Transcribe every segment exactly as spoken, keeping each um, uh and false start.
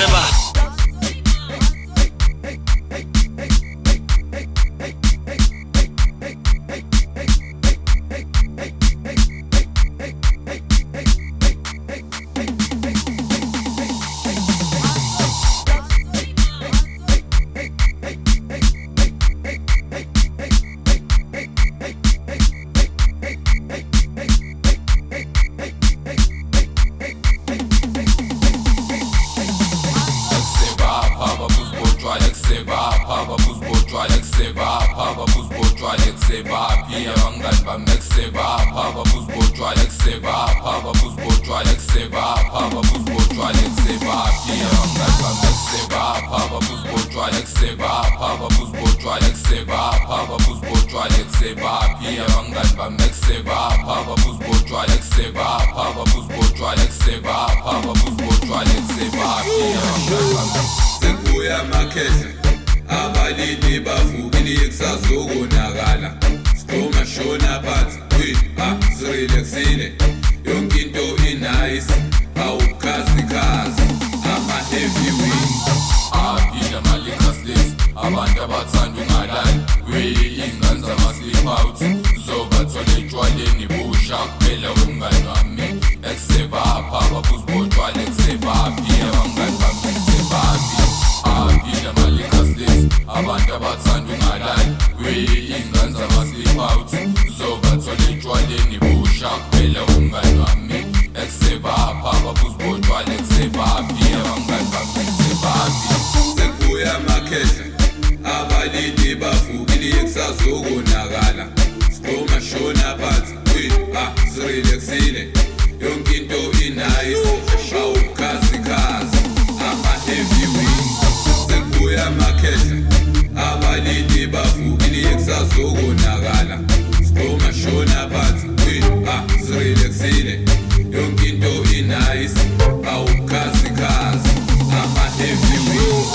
Seba. Haba buz botwa lek seba, haba buz botwa lek seba, pia wangan ba mek seba, haba buz botwa lek seba, haba buz botwa lek seba, haba buz botwa lek seba, pia wangan ba mek seba, haba buz botwa lek seba, haba buz botwa lek seba, haba buz botwa lek seba, pia wangan ba mek seba, haba buz botwa lek seba, haba buz botwa lek seba, haba buz botwa lek seba, pia wangan ba mek sekuya makhehla abalili bavukile kusazokonakala Stoma shona phansi we ah zirelaxile yonke into inice awukazi kazi ama heavyweight aphila malikaslis abantu abathanda ungalali we ingane zama-sleep out zobathola etshwaleni busha kuphela umngane wami ekuseba phaba buzibotshwa lekuseba phila wangane bami ekusebaphi aphila malikaslis abantu abathanda ungalali we ingane zama-sleep out zobathola etshwaleni busha kuphela umngane wami ekuseba phaba buzibotshwa lekuseba phila wangane bami ekusebaphi sekuya makhehla abalili bavukile kusazokonakala Stoma shona phansi we ah zirelaxile yonke into inice awukazi kazi ama heavyweight sekuya makhehla abalili bavukile kusazokonakala Stoma shona phansi we ah zirelaxile yonke into inice awukazi kazi ama heavyweight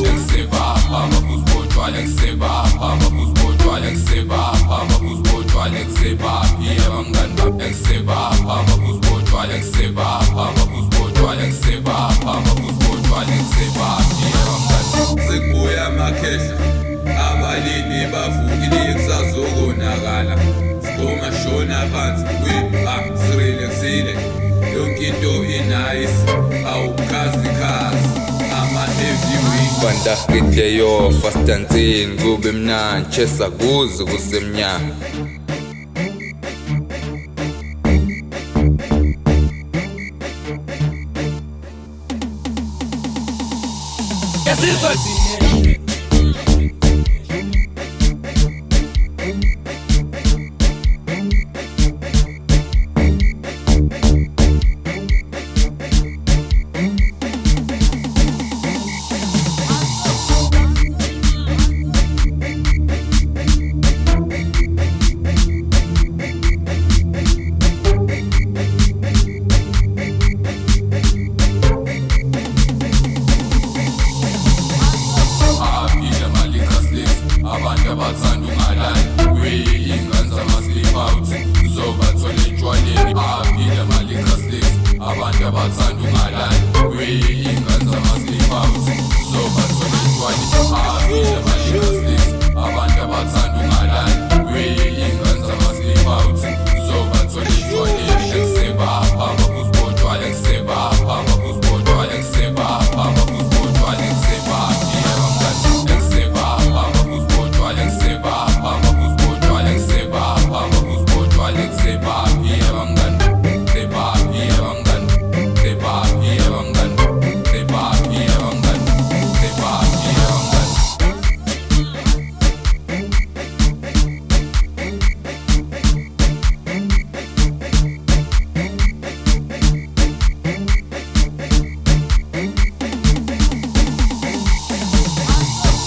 Haba buz botwa lek seba, haba buz botwa lek seba, haba buz botwa lek seba, pia wangan ba ek seba, haba buz botwa lek seba, haba buz botwa lek seba, haba buz botwa lek seba, pia wangan sekuya makhehla abalili bavukile kusazokonakala Stoma shona phansi we ah zirelaxile yonke into inice awukazi kazi ama heavyweight Vandaag gidle yo fastanzin kube mnandi chesa kuze kusemnyama Esizwe